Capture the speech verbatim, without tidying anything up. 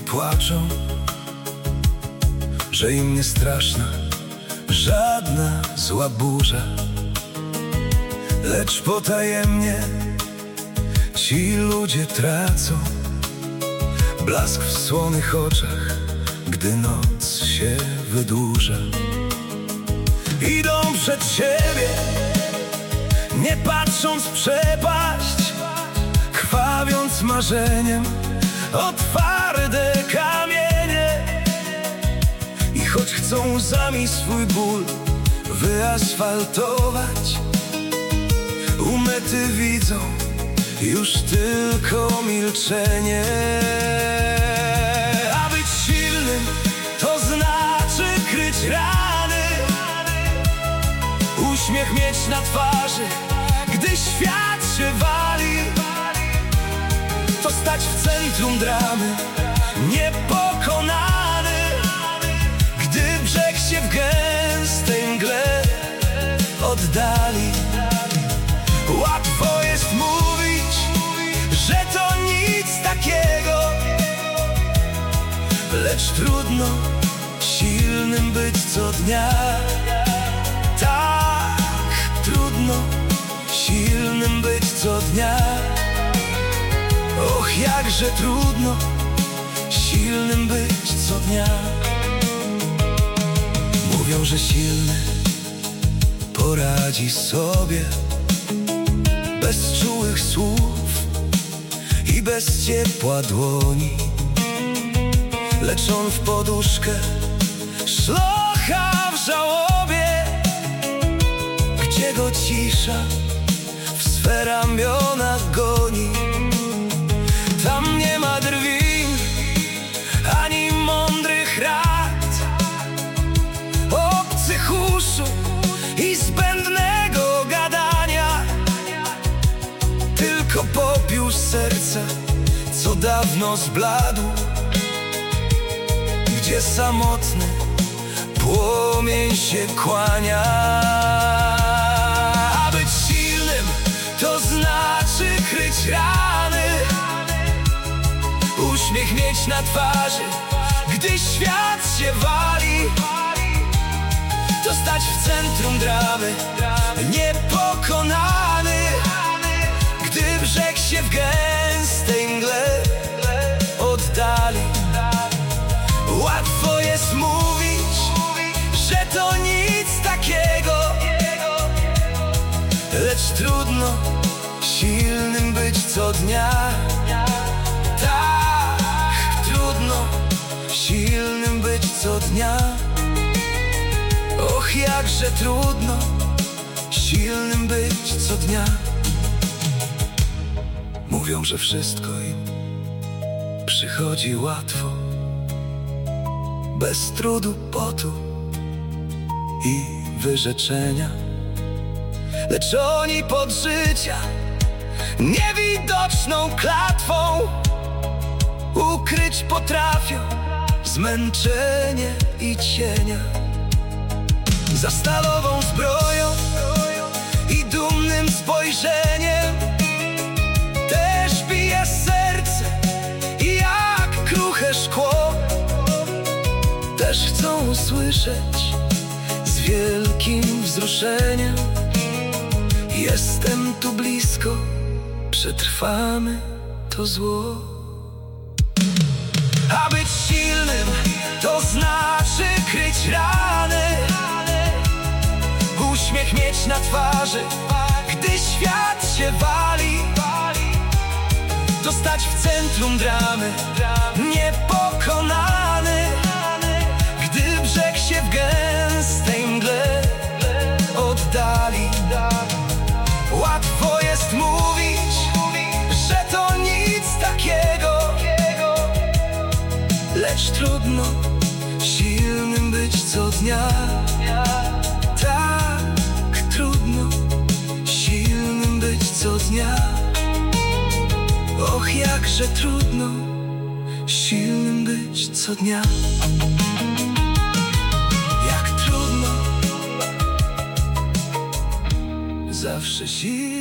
płaczą, że im nie straszna żadna zła burza, lecz potajemnie ci ludzie tracą blask w słonych oczach, gdy noc się wydłuża. Idą przed siebie, nie patrząc w przepaść, krwawiąc marzeniem o twarde kamienie. I choć chcą łzami swój ból wyasfaltować, u mety widzą już tylko milczenie. A być silnym to znaczy kryć rany, uśmiech mieć na twarzy, gdy świat się wali. To stać w centrum dramy, niepokonany, gdy brzeg się w gęstej mgle oddali. Łatwo jest mówić, że to nic takiego, lecz trudno silnym być co dnia. Tak, trudno silnym być co dnia. Och, jakże trudno silnym być co dnia. Mówią, że silny poradzi sobie bez czułych słów i bez ciepła dłoni, lecz on w poduszkę szlocha w żałobie, gdzie go cisza w swe ramiona goni. Tam nie ma drwin ani mądrych rad, obcych uszu i zbędnego gadania, tylko popiół z serca, co dawno zbladł, gdzie samotny płomień się kłania. A być silnym to znaczy kryć rany, uśmiech mieć na twarzy, gdy świat się wali. To stać w centrum dramy, niepokonany, gdy brzeg się w gęstej mgle oddali. Łatwo jest mówić, że to nic takiego, lecz trudno silnym być co dnia. Tak, trudno silnym być co dnia. Och, jakże trudno silnym być co dnia. Mówią, że wszystko im przychodzi łatwo, bez trudu, potu i wyrzeczenia, lecz oni pod życia niewidoczną klatwą ukryć potrafią zmęczenie i cienia. Za stalową zbroją i dumnym spojrzeniem też bije serce jak kruche szkło. Też chcą usłyszeć z wielkim wzruszeniem: jestem tu blisko, przetrwamy to zło. A być silnym to znaczy kryć rany, uśmiech mieć na twarzy, gdy świat się wali. To stać w centrum dramy, niepokonany, gdy brzeg się w gęstej mgle oddali. Łatwo jest mówić, że to nic takiego, lecz trudno silnym być co dnia. Tak, trudno silnym być co dnia. Och, jakże trudno silnym być co dnia. Jak trudno zawsze silnym